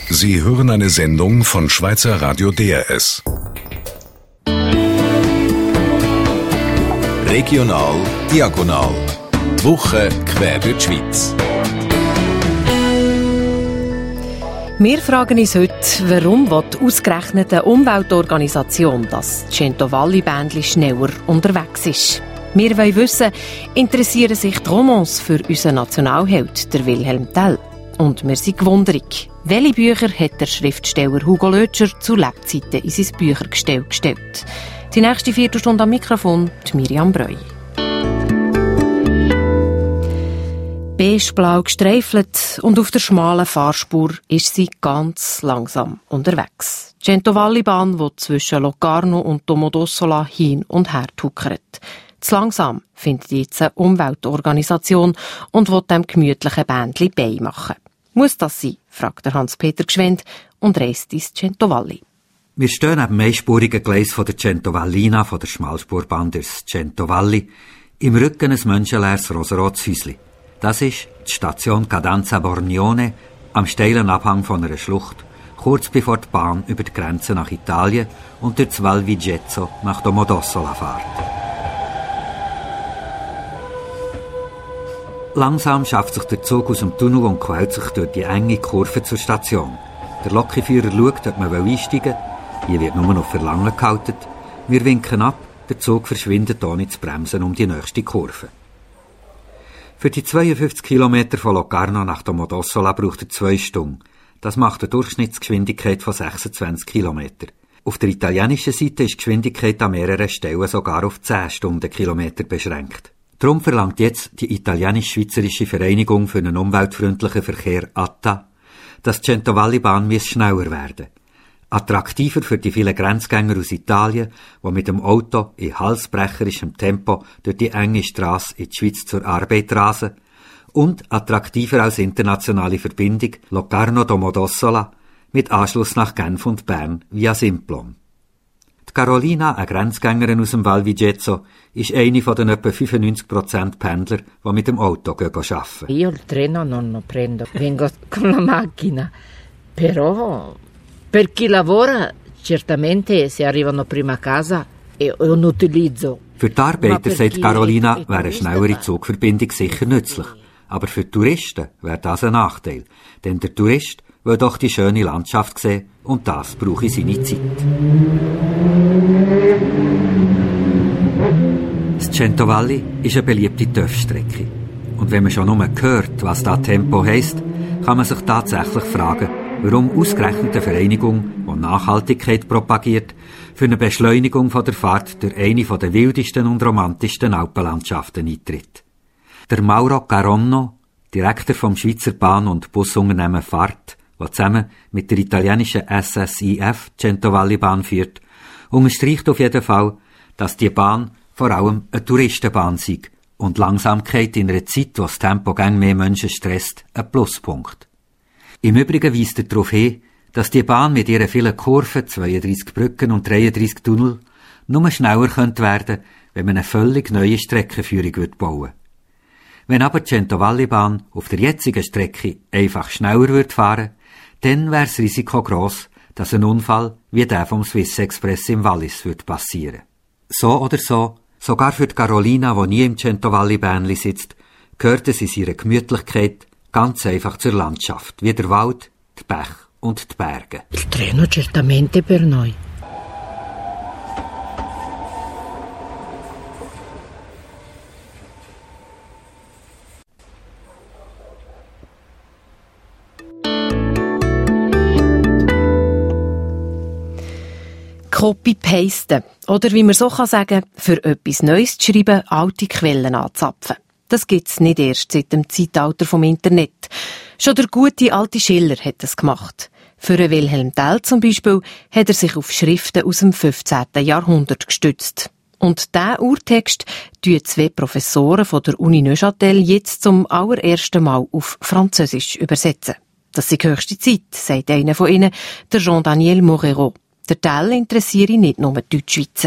Sie hören eine Sendung von Schweizer Radio DRS. Regional Diagonal. Die Woche quer durch die Schweiz. Wir fragen uns heute, warum will ausgerechnet eine Umweltorganisation, das Cento-Valli-Bändli schneller unterwegs ist. Wir wollen wissen, interessieren sich die Romans für unseren Nationalheld, der Wilhelm Tell? Und wir sind gewundrig. Welche Bücher hat der Schriftsteller Hugo Lötscher zu Lebzeiten in sein Büchergestell gestellt? Die nächste Viertelstunde am Mikrofon, die Miriam Breu. Beigeblau gestreifelt und auf der schmalen Fahrspur ist sie ganz langsam unterwegs. Die Cento-Valli-Bahn, die zwischen Locarno und Domodossola hin und her tuckert. Zu langsam findet jetzt eine Umweltorganisation und will dem gemütlichen Bändli beimachen. Muss das sein? Fragt der Hans-Peter Gschwend und reist ins Cento-Valli. Wir stehen am einspurigen Gleis von der Cento-Vallina, von der Schmalspurbahn durchs Cento-Valli, im Rücken ein menschenleeres rosarotes Häuschen. Das ist die Station Cadenza Bornione am steilen Abhang von einer Schlucht, kurz bevor die Bahn über die Grenze nach Italien und durch das Val Vigezzo nach Domodossola fährt. Langsam schafft sich der Zug aus dem Tunnel und quält sich durch die enge Kurve zur Station. Der Lokführer schaut, ob man einsteigen will. Hier wird nur noch Verlangen gehalten. Wir winken ab, der Zug verschwindet ohne zu bremsen um die nächste Kurve. Für die 52 Kilometer von Locarno nach Domodossola braucht er 2 Stunden. Das macht eine Durchschnittsgeschwindigkeit von 26 Kilometer. Auf der italienischen Seite ist die Geschwindigkeit an mehreren Stellen sogar auf 10 Stundenkilometer beschränkt. Darum verlangt jetzt die italienisch-schweizerische Vereinigung für einen umweltfreundlichen Verkehr ATTA, dass die Cento-Valli-Bahn schneller werden muss. Attraktiver für die vielen Grenzgänger aus Italien, die mit dem Auto in halsbrecherischem Tempo durch die enge Strasse in die Schweiz zur Arbeit rasen. Und attraktiver als internationale Verbindung Locarno-Domodossola mit Anschluss nach Genf und Bern via Simplon. Die Carolina, eine Grenzgängerin aus dem Val Vigezzo, ist eine von den etwa 95% Pendler, die mit dem Auto arbeiten. Io il treno non lo prendo, vengo con la macchina. Però per chi lavora, certamente se arrivano prima a casa è un utilizzo. Für die Arbeiter, sagt Carolina, wäre eine schnellere Zugverbindung sicher nützlich. Aber für die Touristen wäre das ein Nachteil. Denn der Tourist will doch die schöne Landschaft sehen und das brauche seine Zeit. Das Cento-Valli ist eine beliebte TÜV-Strecke. Und wenn man schon nur hört, was da Tempo heisst, kann man sich tatsächlich fragen, warum ausgerechnet eine Vereinigung, die Nachhaltigkeit propagiert, für eine Beschleunigung von der Fahrt durch eine der wildesten und romantischsten Alpenlandschaften eintritt. Der Mauro Caronno, Direktor vom Schweizer Bahn- und Busunternehmen Fart, der zusammen mit der italienischen SSIF Cento-Valli-Bahn führt, unterstreicht auf jeden Fall, dass die Bahn vor allem eine Touristenbahn sei und Langsamkeit in einer Zeit, wo das Tempo gäng mehr Menschen stresst, ein Pluspunkt. Im Übrigen weist er darauf hin, dass die Bahn mit ihren vielen Kurven, 32 Brücken und 33 Tunnel nur schneller könnte werden, wenn man eine völlig neue Streckenführung bauen würde. Wenn aber die Cento-Valli-Bahn auf der jetzigen Strecke einfach schneller fahren würde, dann wäre das Risiko gross, dass ein Unfall wie der vom Swiss Express im Wallis passieren würde. So oder so, sogar für die Carolina, die nie im Cento-Valli-Bähnli sitzt, gehört es in ihrer Gemütlichkeit ganz einfach zur Landschaft, wie der Wald, die Bäche und die Berge. Il treno certamente per noi. Copy-pasten. Oder wie man so sagen kann, für etwas Neues zu schreiben, alte Quellen anzapfen. Das gibt's nicht erst seit dem Zeitalter vom Internet. Schon der gute alte Schiller hat das gemacht. Für einen Wilhelm Tell zum Beispiel hat er sich auf Schriften aus dem 15. Jahrhundert gestützt. Und diesen Urtext tun 2 Professoren von der Uni Neuchâtel jetzt zum allerersten Mal auf Französisch übersetzen. Das ist die höchste Zeit, sagt einer von ihnen, der Jean-Daniel Moreau. Der Tell interessiere nicht nur die Deutschschweizer.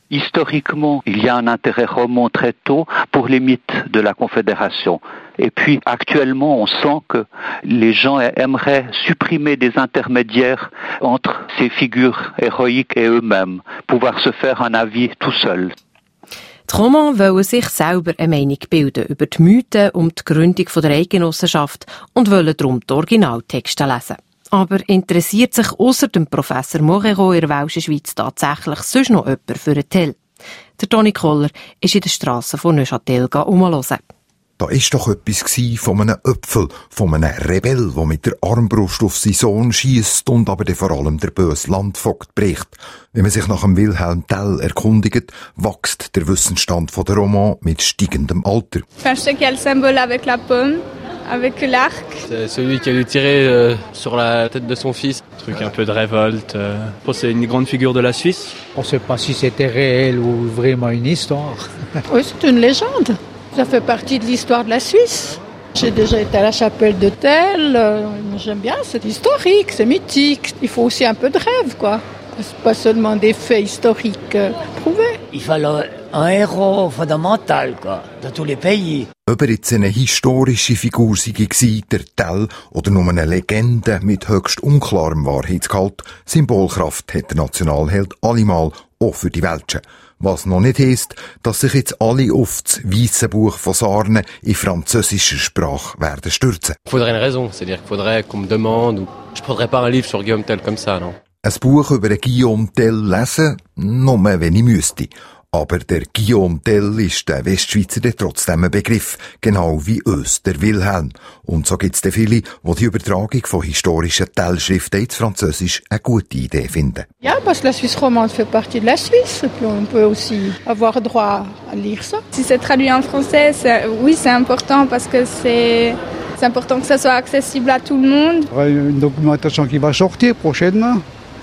Historiquement, il y a un intérêt roman très tôt pour les mythes de la Confédération. Et puis actuellement, on sent que les gens aimeraient supprimer des intermédiaires entre ces figures héroïques et eux-mêmes, pouvoir se faire un avis tout seul. Die Romans wollen sich selber eine Meinung bilden über die Mythen um die Gründung der Eidgenossenschaft und wollen darum die Originaltexte lesen. Aber interessiert sich ausser dem Professor Morero in der Welschen Schweiz tatsächlich sonst noch jemand für einen Tell? Der Toni Koller ist in den Strassen von Neuchâtel umhören. Da war doch etwas von einem Öpfel, von einem Rebell, der mit der Armbrust auf seinen Sohn schiesst und aber vor allem der böse Landvogt bricht. Wenn man sich nach dem Wilhelm Tell erkundigt, wächst der Wissensstand der Roman mit steigendem Alter. Je sais qu'il y a le symbole avec la pomme, avec l'arc. C'est celui qui a dû tirer sur la tête de son fils. Un truc un peu de révolte. C'est une grande figure de la Suisse. On ne sait pas si c'était réel ou vraiment une histoire. Oui, c'est une légende. Ça fait partie de l'histoire de la Suisse. J'ai déjà été à la chapelle de Tell. J'aime bien, c'est historique, c'est mythique. Il faut aussi un peu de rêve, quoi. C'est pas seulement des faits historiques prouvés. Il fallait un héros fondamental, quoi, dans tous les pays. Ob jetzt eine historische Figur sei, der Tell, oder nur eine Legende mit höchst unklarem Wahrheitsgehalt, Symbolkraft hat der Nationalheld allemal auch für die Welschen. Was noch nicht heisst, dass sich jetzt alle auf das Weisse Buch von Sarne in französischer Sprache werden stürzen. Il faudrait une raison, c'est-à-dire qu'il faudrait qu'on me demande, ou je prendrais pas un livre sur Guillaume Tell comme ça, non? Ein Buch über Guillaume Tell lesen, nur wenn ich müsste. Aber der Guillaume Tell ist der Westschweizer trotzdem ein Begriff, genau wie uns der Wilhelm. Und so gibt's viele, die die Übertragung von historischen Tell-Schriften ins Französisch eine gute Idee finden. Ja, parce que la Suisse romande fait partie de la Suisse, et puis on peut aussi avoir droit à lire ça. Si c'est traduit en français, oui, c'est important parce que c'est important que ça soit accessible à tout le monde. Une documentation qui va sortir prochainement,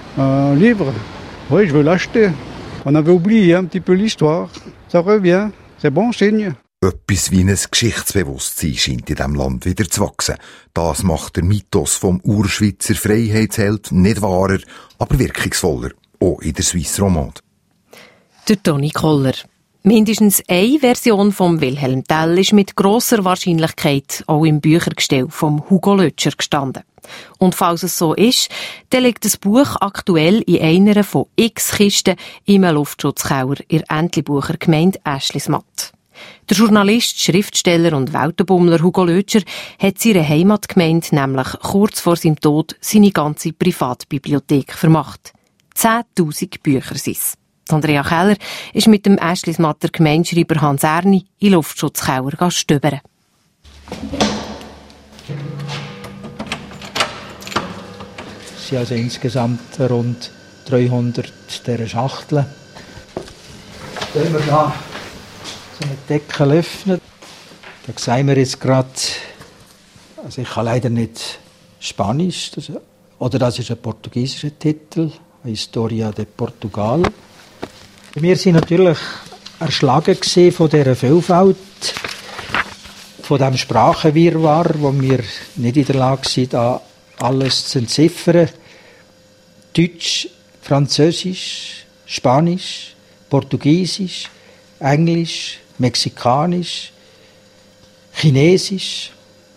un livre. Oui, je veux l'acheter. On avait oublié un petit peu l'histoire. Ça revient. C'est bon signe. Etwas wie ein Geschichtsbewusstsein scheint in diesem Land wieder zu wachsen. Das macht der Mythos vom Urschweizer Freiheitsheld nicht wahrer, aber wirkungsvoller. Auch in der Suisse Romande. Der Toni Koller. Mindestens eine Version vom Wilhelm Tell ist mit grosser Wahrscheinlichkeit auch im Büchergestell vom Hugo Lötscher gestanden. Und falls es so ist, dann liegt das Buch aktuell in einer von x Kisten im Luftschutzkeller in der Entlebucher Gemeinde Äschlismatt. Der Journalist, Schriftsteller und Weltenbummler Hugo Lötscher hat seine Heimatgemeinde nämlich kurz vor seinem Tod seine ganze Privatbibliothek vermacht. 10.000 Bücher sind es. Andrea Keller ist mit dem Äschlismatter Gemeindeschreiber Hans Erni in den Luftschutzkeller stöbern. Es sind also insgesamt rund 300 dieser Schachteln. Wenn wir da so einen Deckel öffnen, da sehen wir jetzt gerade, also ich kann leider nicht Spanisch, das ist ein portugiesischer Titel, Historia de Portugal. Wir sind natürlich erschlagen von dieser Vielfalt, von diesem Sprachenwirrwarr, wo wir nicht in der Lage sind, alles zu entziffern. Deutsch, Französisch, Spanisch, Portugiesisch, Englisch, Mexikanisch, Chinesisch.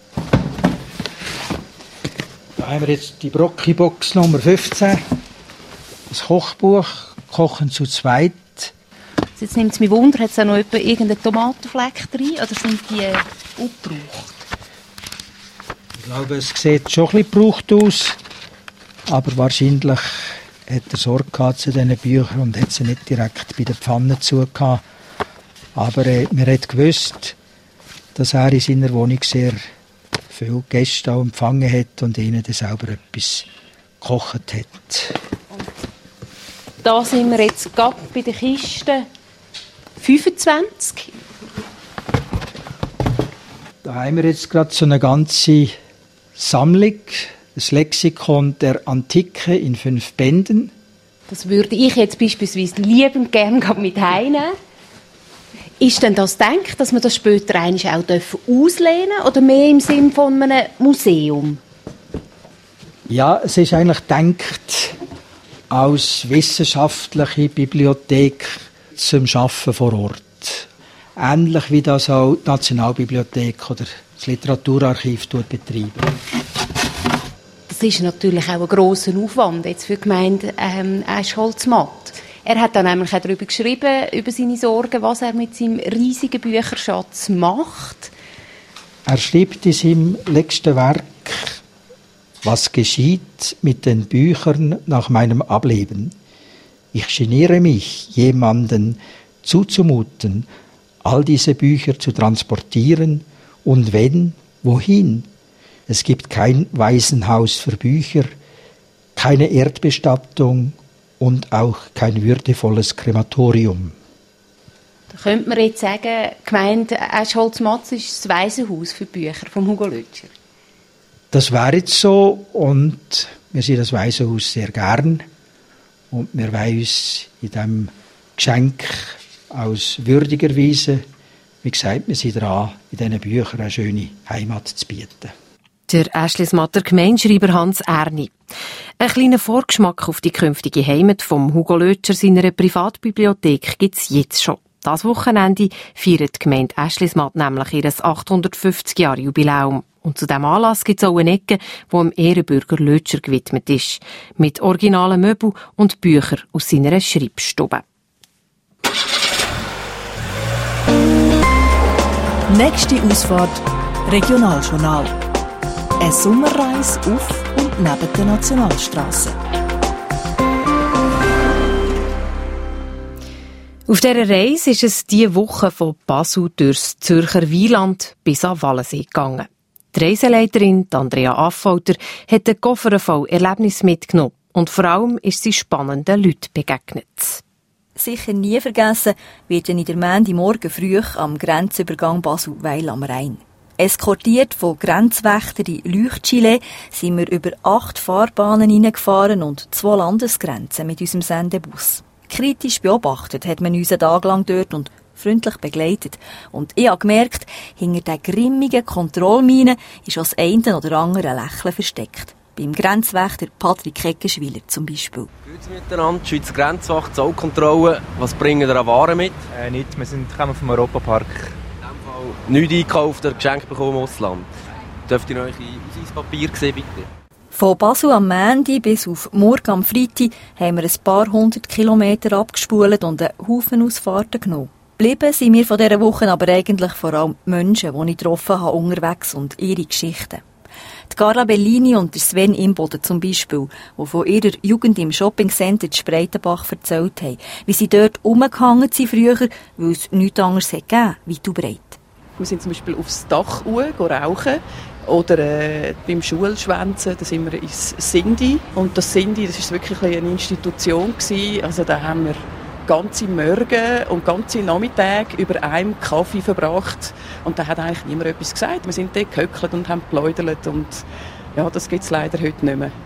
Da haben wir jetzt die Brocki-Box Nummer 15, das Kochbuch «Kochen zu zweit». Jetzt nimmt es mich Wunder, hat es auch noch irgendeinen Tomatenfleck drin, oder sind die aufgebraucht? Ich glaube, es sieht schon ein bisschen gebraucht aus, aber wahrscheinlich hat er Sorge gehabt zu diesen Büchern und hat sie nicht direkt bei der Pfanne zugehabt. Aber man hat gewusst, dass er in seiner Wohnung sehr viele Gäste auch empfangen hat und ihnen dann selber etwas gekocht hat. Da sind wir jetzt gerade bei der Kiste 25. Da haben wir jetzt gerade so eine ganze Sammlung, das Lexikon der Antike in 5 Bänden. Das würde ich jetzt beispielsweise liebend gerne mit heimnehmen. Ist denn das gedacht, dass man das später auch auslehnen dürfen, oder mehr im Sinne von einem Museum? Ja, es ist eigentlich gedacht als wissenschaftliche Bibliothek. zum Arbeiten vor Ort. Ähnlich wie das auch die Nationalbibliothek oder das Literaturarchiv betreiben. Das ist natürlich auch ein grosser Aufwand jetzt für die Gemeinde Aeschholz-Matt. Er hat dann nämlich auch darüber geschrieben, über seine Sorgen, was er mit seinem riesigen Bücherschatz macht. Er schreibt in seinem letzten Werk: Was geschieht mit den Büchern nach meinem Ableben? Ich geniere mich, jemanden zuzumuten, all diese Bücher zu transportieren, und wenn, wohin? Es gibt kein Waisenhaus für Bücher, keine Erdbestattung und auch kein würdevolles Krematorium. Da könnte man jetzt sagen, die Gemeinde Aeschholz-Matt ist das Waisenhaus für Bücher von Hugo Lötscher. Das wäre jetzt so, und wir sehen das Waisenhaus sehr gern. Und wir wollen uns in diesem Geschenk aus würdiger Weise, wie gesagt, wir sind dran, in diesen Büchern eine schöne Heimat zu bieten. Der Aeschlismatter Gemeindeschreiber Hans Erni. Ein kleiner Vorgeschmack auf die künftige Heimat vom Hugo Lötscher seiner Privatbibliothek gibt es jetzt schon. Das Wochenende feiert die Gemeinde Aeschlismatt nämlich ihr 850-Jahr-Jubiläum. Und zu diesem Anlass gibt es auch eine Ecke, die dem Ehrenbürger Lötscher gewidmet ist. Mit originalen Möbeln und Büchern aus seiner Schreibstube. Nächste Ausfahrt: Regionaljournal. Eine Sommerreise auf und neben der Nationalstrasse. Auf dieser Reise ist es diese Woche von Basel durchs Zürcher Wieland bis an Wallensee gegangen. Die Reiseleiterin Andrea Affolter hat einen Koffer voll Erlebnisse mitgenommen und vor allem ist sie spannenden Leuten begegnet. Sicher nie vergessen wird in der Montagmorgen früh am Grenzübergang Basel-Weil am Rhein. Eskortiert von Grenzwächtern in Leuchtgilet sind wir über 8 Fahrbahnen hineingefahren und 2 Landesgrenzen mit unserem Sendebus. Kritisch beobachtet hat man uns einen Tag lang dort und freundlich begleitet. Und ich habe gemerkt, hinter den grimmigen Kontrollminen ist das eine oder andere Lächeln versteckt. Beim Grenzwächter Patrick Eckenschwiler zum Beispiel. Grüezi miteinander, Schweizer Grenzwacht, Zollkontrolle. Was bringen ihr an Waren mit? Nichts, wir kommen vom Europapark. Nichts eingekauft oder Geschenk bekommen im Ausland. Dürft ihr eure Ausweispapiere sehen, bitte? Von Basel am Montag bis auf Murg am Freitag haben wir ein paar 100 Kilometer abgespult und einen Haufen Ausfahrten genommen. Geblieben sind mir von dieser Woche aber eigentlich vor allem Menschen, die ich getroffen habe unterwegs und ihre Geschichten. Die Carla Bellini und der Sven Imboden zum Beispiel, die von ihrer Jugend im Shoppingcenter Spreitenbach erzählt haben, wie sie dort rumgehangen sind früher, weil es nichts anderes gegeben hat, weit und breit. Wir sind zum Beispiel aufs Dach rauchen oder beim Schulschwänzen, da sind wir ins Sindi. Und das Sindi, das ist wirklich eine Institution gewesen. Also da haben wir ganze Morgen und ganze Nachmittage über einem Kaffee verbracht. Und da hat eigentlich niemand etwas gesagt. Wir sind dort gehöckelt und haben geplaudert. Und ja, das gibt es leider heute nicht mehr.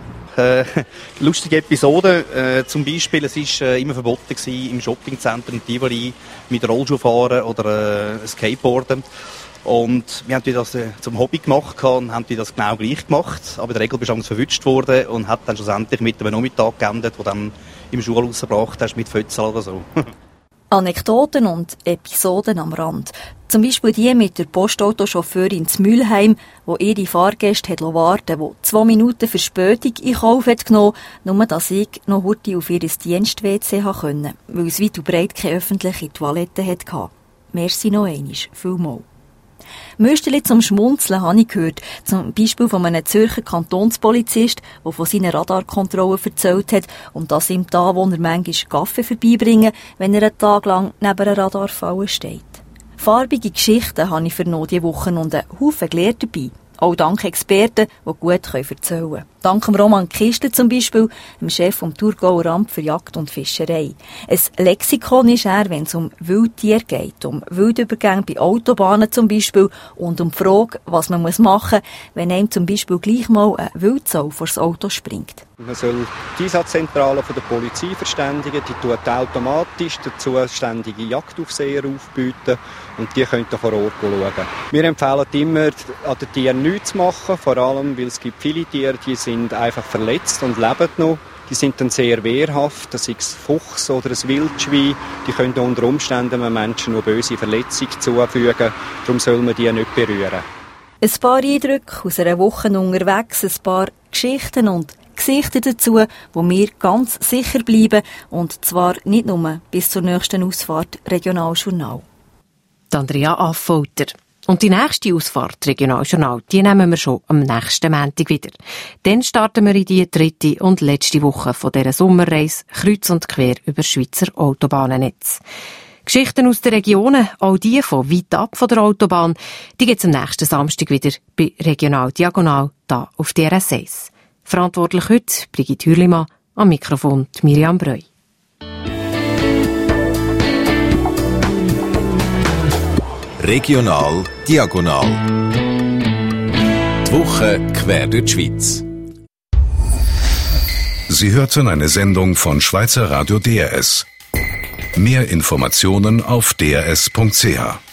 Lustige Episode. Zum Beispiel, es war immer verboten gewesen, im Shoppingcenter in Tivoli mit Rollschuh fahren oder Skateboarden. Und wir haben das zum Hobby gemacht und haben das genau gleich gemacht. Aber in der Regel bist du verwünscht worden und hat dann schlussendlich mit einem Nachmittag geendet, wo dann im Schulhaus gebracht hast mit Fötzel oder so. Anekdoten und Episoden am Rand. Zum Beispiel die mit der Postautochauffeurin zu Mülheim, die ihre Fahrgäste warten musste, die 2 Minuten Verspätung in Kauf hat genommen, nur dass ich noch heute auf ihr Dienst-WC konnte, weil es weit und breit keine öffentliche Toilette hatte. Merci noch einmal, vielmals. Müsterli zum Schmunzeln habe ich gehört, zum Beispiel von einem Zürcher Kantonspolizist, der von seiner Radarkontrolle erzählt hat und dass ihm da, wo er manchmal Kaffee vorbeibringen, wenn er einen Tag lang neben einer Radarfalle steht. Farbige Geschichten habe ich vernommen diese Woche und einen Haufen gelernt dabei. Auch dank Experten, die gut erzählen können. Dank Roman Kistler zum Beispiel, dem Chef vom Thurgauer Amt für Jagd und Fischerei. Ein Lexikon ist er, wenn es um Wildtiere geht, um Wildübergänge bei Autobahnen zum Beispiel und um die Frage, was man machen muss, wenn einem zum Beispiel gleich mal ein Wildsau vor das Auto springt. Man soll die Einsatzzentrale von der Polizei verständigen, die tut automatisch den zuständigen Jagdaufseher aufbieten und die können da vor Ort schauen. Wir empfehlen immer, an den Tieren nichts zu machen, vor allem, weil es gibt viele Tiere, die sind einfach verletzt und leben noch. die sind dann sehr wehrhaft, das ist ein Fuchs oder ein Wildschwein, die können unter Umständen einem Menschen noch böse Verletzungen zufügen, darum soll man die nicht berühren. Ein paar Eindrücke aus einer Woche unterwegs, ein paar Geschichten und Gesichter dazu, wo wir ganz sicher bleiben, und zwar nicht nur bis zur nächsten Ausfahrt Regionaljournal. Die Andrea Affolter. Und die nächste Ausfahrt Regionaljournal, die nehmen wir schon am nächsten Montag wieder. Dann starten wir in die 3. und letzte Woche von dieser Sommerreise kreuz und quer über das Schweizer Autobahnennetz. Geschichten aus den Regionen, auch die von weit ab von der Autobahn, die gibt es am nächsten Samstag wieder bei Regional Diagonal, da auf DRS 1. Verantwortlich heute Brigitte Hürlimann, am Mikrofon Miriam Breu. Regional Diagonal. Die Woche quer durch die Schweiz. Sie hörten eine Sendung von Schweizer Radio DRS. Mehr Informationen auf drs.ch.